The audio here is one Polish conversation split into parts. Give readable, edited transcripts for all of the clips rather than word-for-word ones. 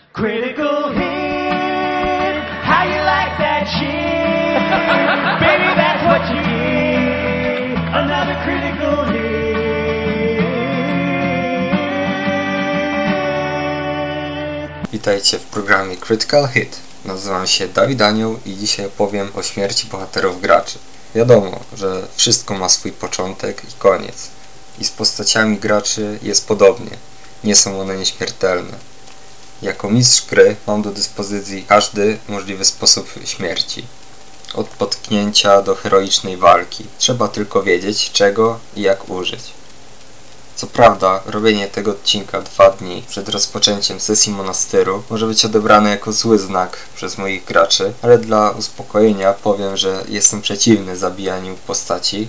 Critical hit, how you like that shit? Baby, that's what you get. Another critical hit. Witajcie w programie Critical Hit. Nazywam się Dawid Anioł i dzisiaj opowiem o śmierci bohaterów graczy. Wiadomo, że wszystko ma swój początek i koniec. I z postaciami graczy jest podobnie. Nie są one nieśmiertelne. Jako mistrz gry mam do dyspozycji każdy możliwy sposób śmierci. Od potknięcia do heroicznej walki. Trzeba tylko wiedzieć, czego i jak użyć. Co prawda, robienie tego odcinka 2 dni przed rozpoczęciem sesji monastyru może być odebrane jako zły znak przez moich graczy, ale dla uspokojenia powiem, że jestem przeciwny zabijaniu postaci,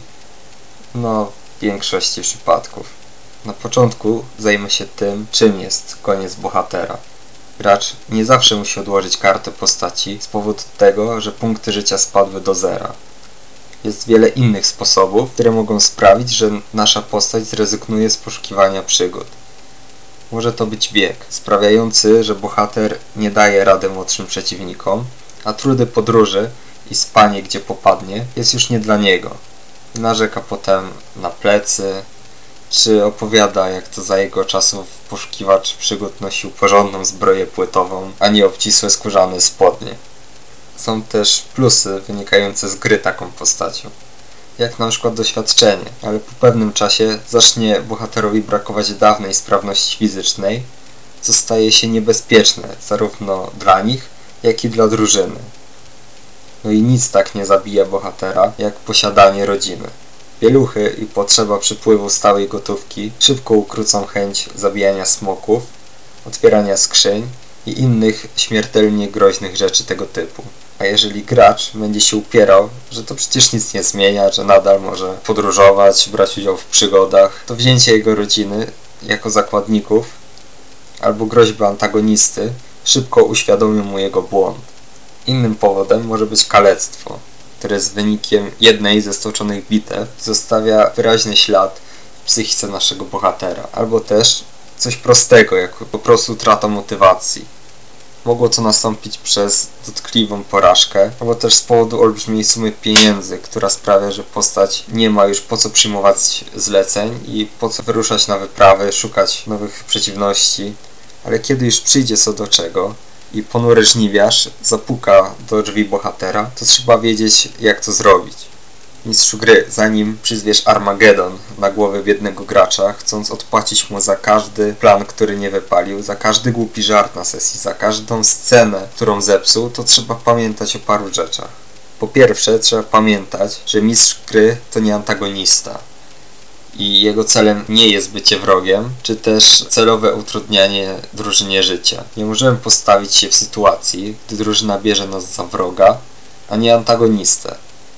w większości przypadków. Na początku zajmę się tym, czym jest koniec bohatera. Gracz nie zawsze musi odłożyć kartę postaci z powodu tego, że punkty życia spadły do zera. Jest wiele innych sposobów, które mogą sprawić, że nasza postać zrezygnuje z poszukiwania przygód. Może to być wiek, sprawiający, że bohater nie daje rady młodszym przeciwnikom, a trudy podróży i spanie gdzie popadnie jest już nie dla niego. Narzeka potem na plecy, czy opowiada, jak to za jego czasów poszukiwacz przygód nosił porządną zbroję płytową, a nie obcisłe skórzane spodnie. Są też plusy wynikające z gry taką postacią, jak na przykład doświadczenie, ale po pewnym czasie zacznie bohaterowi brakować dawnej sprawności fizycznej, co staje się niebezpieczne zarówno dla nich, jak i dla drużyny. No i nic tak nie zabija bohatera, jak posiadanie rodziny. Pieluchy i potrzeba przypływu stałej gotówki szybko ukrócą chęć zabijania smoków, otwierania skrzyń i innych śmiertelnie groźnych rzeczy tego typu. A jeżeli gracz będzie się upierał, że to przecież nic nie zmienia, że nadal może podróżować, brać udział w przygodach, to wzięcie jego rodziny jako zakładników albo groźby antagonisty szybko uświadomią mu jego błąd. Innym powodem może być kalectwo, które z wynikiem jednej ze stoczonych bitew zostawia wyraźny ślad w psychice naszego bohatera, albo też coś prostego, jak po prostu utrata motywacji. Mogło to nastąpić przez dotkliwą porażkę, albo też z powodu olbrzymiej sumy pieniędzy, która sprawia, że postać nie ma już po co przyjmować zleceń i po co wyruszać na wyprawy, szukać nowych przeciwności. Ale kiedy już przyjdzie co do czego i ponury żniwiarz zapuka do drzwi bohatera, to trzeba wiedzieć, jak to zrobić. Mistrzu gry, zanim przyzwiesz Armagedon na głowę biednego gracza, chcąc odpłacić mu za każdy plan, który nie wypalił, za każdy głupi żart na sesji, za każdą scenę, którą zepsuł, to trzeba pamiętać o paru rzeczach. Po pierwsze, trzeba pamiętać, że mistrz gry to nie antagonista i jego celem nie jest bycie wrogiem, czy też celowe utrudnianie drużynie życia. Nie możemy postawić się w sytuacji, gdy drużyna bierze nas za wroga, a nie antagonistę.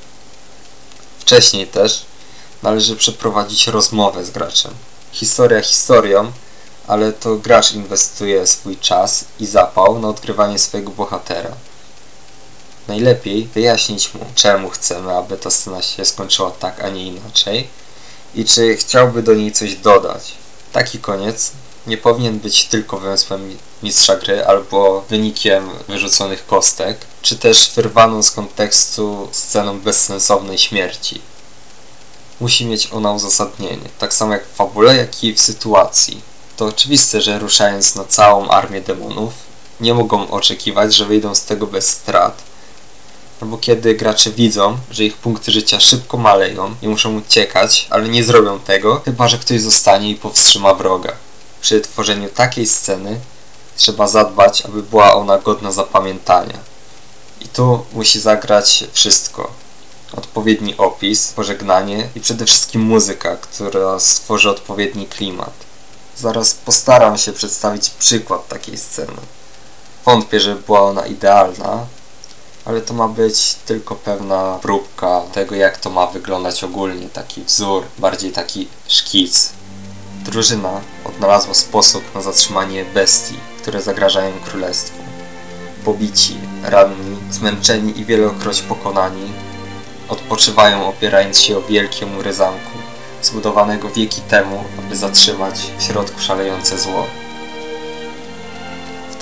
Wcześniej też należy przeprowadzić rozmowę z graczem. Historia historią, ale to gracz inwestuje swój czas i zapał na odgrywanie swojego bohatera. Najlepiej wyjaśnić mu, czemu chcemy, aby ta scena się skończyła tak, a nie inaczej i czy chciałby do niej coś dodać. Taki koniec nie powinien być tylko wymysłem mistrza gry albo wynikiem wyrzuconych kostek, czy też wyrwaną z kontekstu sceną bezsensownej śmierci. Musi mieć ona uzasadnienie, tak samo jak w fabule, jak i w sytuacji. To oczywiste, że ruszając na całą armię demonów, nie mogą oczekiwać, że wyjdą z tego bez strat, albo kiedy gracze widzą, że ich punkty życia szybko maleją i muszą uciekać, ale nie zrobią tego, chyba że ktoś zostanie i powstrzyma wroga. Przy tworzeniu takiej sceny trzeba zadbać, aby była ona godna zapamiętania. I tu musi zagrać wszystko. Odpowiedni opis, pożegnanie i przede wszystkim muzyka, która stworzy odpowiedni klimat. Zaraz postaram się przedstawić przykład takiej sceny. Wątpię, że była ona idealna, ale to ma być tylko pewna próbka tego, jak to ma wyglądać ogólnie, taki wzór, bardziej taki szkic. Drużyna odnalazła sposób na zatrzymanie bestii, które zagrażają królestwu. Pobici, ranni, zmęczeni i wielokroć pokonani, odpoczywają opierając się o wielkie mury zamku, zbudowanego wieki temu, aby zatrzymać w środku szalejące zło.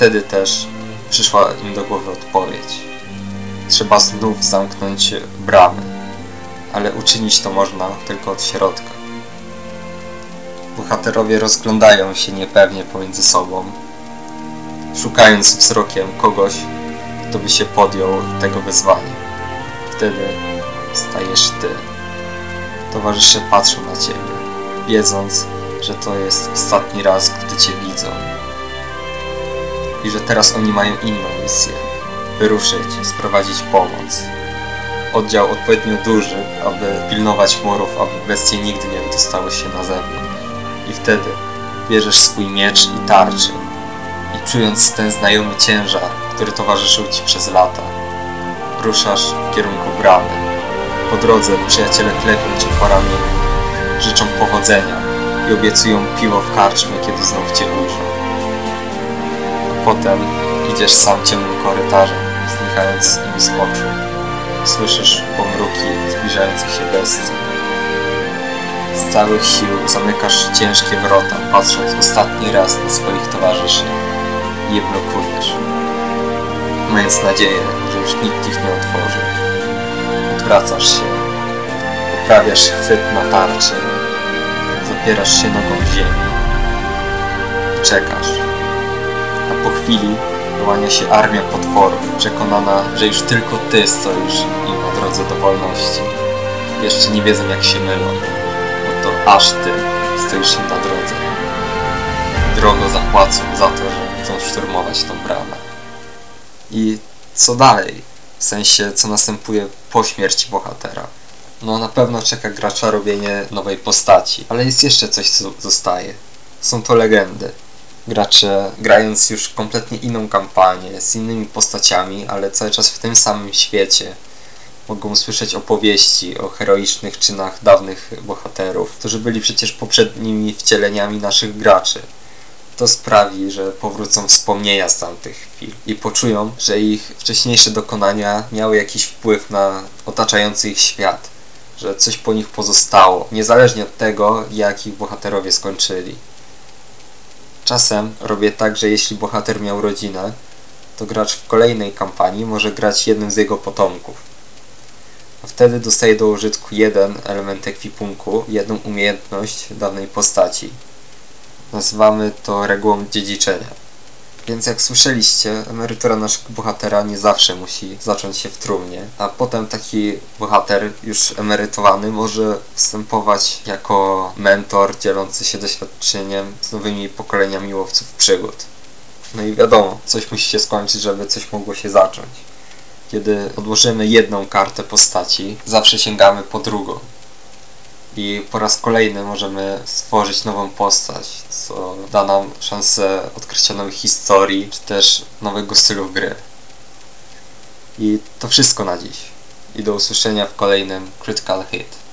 wtedy też przyszła im do głowy odpowiedź. Trzeba znów zamknąć bramy, ale uczynić to można tylko od środka. Bohaterowie rozglądają się niepewnie pomiędzy sobą, szukając wzrokiem kogoś, kto by się podjął tego wyzwania. Wtedy stajesz ty. Towarzysze patrzą na ciebie, wiedząc, że to jest ostatni raz, gdy cię widzą. I że teraz oni mają inną misję. Wyruszyć, sprowadzić pomoc. Oddział odpowiednio duży, aby pilnować murów, aby bestie nigdy nie wydostały się na zewnątrz. I wtedy bierzesz swój miecz i tarczę. I czując ten znajomy ciężar, który towarzyszył ci przez lata, ruszasz w kierunku bramy. Po drodze przyjaciele klepią cię po ramieniu, życzą powodzenia i obiecują piwo w karczmie, kiedy znów cię ujrzą. A potem idziesz sam ciemnym korytarzem, znikając im z oczu. Słyszysz pomruki zbliżających się bestii. Z całych sił zamykasz ciężkie wrota, patrząc ostatni raz na swoich towarzyszy i je blokujesz, mając nadzieję, że już nikt ich nie otworzy. Odwracasz się, poprawiasz chwyt na tarczy, zapierasz się nogą w ziemi i czekasz. A po chwili wyłania się armia potworów, przekonana, że już tylko ty stoisz im na drodze do wolności. Jeszcze nie wiedzą, jak się mylą, bo to aż ty stoisz im na drodze. Drogo zapłacą za to, że chcą szturmować tą bramę. I co dalej? W sensie, co następuje po śmierci bohatera. No na pewno czeka gracza robienie nowej postaci, ale jest jeszcze coś, co zostaje. Są to legendy. Gracze, grając już kompletnie inną kampanię, z innymi postaciami, ale cały czas w tym samym świecie, mogą słyszeć opowieści o heroicznych czynach dawnych bohaterów, którzy byli przecież poprzednimi wcieleniami naszych graczy. To sprawi, że powrócą wspomnienia z tamtych chwil i poczują, że ich wcześniejsze dokonania miały jakiś wpływ na otaczający ich świat, że coś po nich pozostało, niezależnie od tego, jak ich bohaterowie skończyli. Czasem robię tak, że jeśli bohater miał rodzinę, to gracz w kolejnej kampanii może grać jednym z jego potomków. A wtedy dostaje do użytku jeden element ekwipunku, jedną umiejętność danej postaci. Nazywamy to regułą dziedziczenia. Więc jak słyszeliście, emerytura naszego bohatera nie zawsze musi zacząć się w trumnie, a potem taki bohater już emerytowany może występować jako mentor dzielący się doświadczeniem z nowymi pokoleniami łowców przygód. No i wiadomo, coś musi się skończyć, żeby coś mogło się zacząć. Kiedy odłożymy jedną kartę postaci, zawsze sięgamy po drugą. I po raz kolejny możemy stworzyć nową postać, co da nam szansę odkrycia nowych historii, czy też nowego stylu gry. I to wszystko na dziś. I do usłyszenia w kolejnym Critical Hit.